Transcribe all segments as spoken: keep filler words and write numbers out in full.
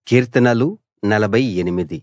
కీర్తనలు నలభై ఎనిమిది.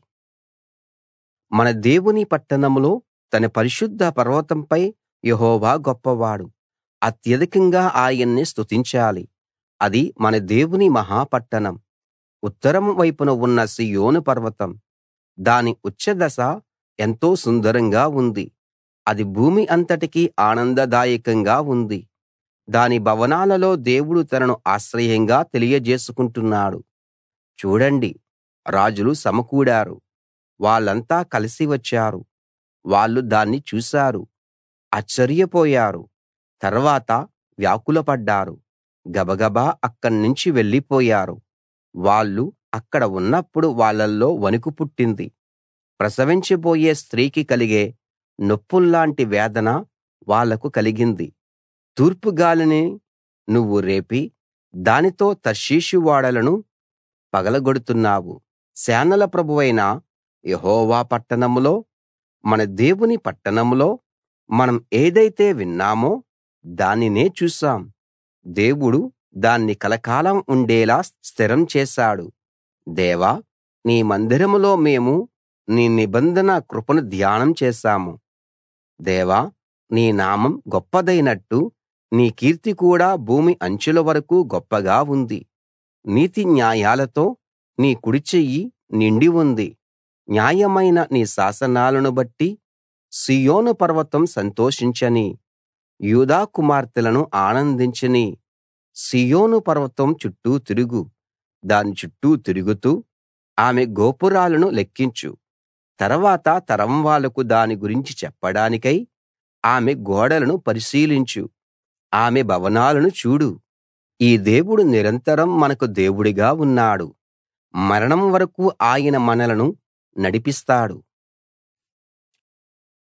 మన దేవుని పట్టణంలో తన పరిశుద్ధ పర్వతంపై యెహోవా గొప్పవాడు. అత్యధికంగా ఆయన్ని స్తుతించాలి. అది మన దేవుని మహా పట్టణం. ఉత్తరం వైపున ఉన్న సీయోను పర్వతం. దాని ఉచ్ఛదశ ఎంతో సుందరంగా ఉంది. అది భూమి అంతటికీ ఆనందదాయకంగా ఉంది. దాని భవనాలలో దేవుడు తనను ఆశ్రయంగా తెలియజేసుకుంటున్నాడు. చూడండి, రాజులు సమకూడారు. వాళ్ళంతా కలిసి వచ్చారు. వాళ్ళు దాన్ని చూశారు, ఆశ్చర్యపోయారు. తర్వాత వ్యాకులపడ్డారు. గబగబా అక్కడ్నుంచి వెళ్ళిపోయారు. వాళ్ళు అక్కడ ఉన్నప్పుడు వాళ్ళల్లో వణుకు పుట్టింది. ప్రసవించబోయే స్త్రీకి కలిగే నొప్పుల్లాంటి వేదన వాళ్లకు కలిగింది. తూర్పు గాలిని నువ్వు రేపి, దానితో తర్షీషు ఓడలను పగలగొడుతున్నావు. సేనల ప్రభువైన యెహోవా పట్టణంలో, మన దేవుని పట్టణంలో మనం ఏదైతే విన్నామో దానినే చూశాం. దేవుడు దాన్ని కలకాలం ఉండేలా స్థిరం చేశాడు. దేవా, నీ మందిరంలో మేము నీ నిబంధన కృపను ధ్యానం చేశాము. దేవా, నీ నామం గొప్పదైనట్టు నీ కీర్తి కూడా భూమి అంచుల వరకూ గొప్పగా ఉంది. నీతి న్యాయాలతో నీ కుడిచెయ్యి నిండి ఉంది. న్యాయమైన నీ శాసనాలను బట్టి సీయోను పర్వతం సంతోషించనీ, యూదా కుమార్తెలను ఆనందించనీ. సీయోను పర్వతం చుట్టూ తిరుగు. దాని చుట్టూ తిరుగుతూ ఆమె గోపురాలను లెక్కించు. తర్వాత తరం వాళ్లకు దాని గురించి చెప్పడానికై ఆమె గోడలను పరిశీలించు. ఆమె భవనాలను చూడు. ఈ దేవుడు నిరంతరం మనకు దేవుడుగా ఉన్నాడు. మరణం వరకూ ఆయన మనలను నడిపిస్తాడు.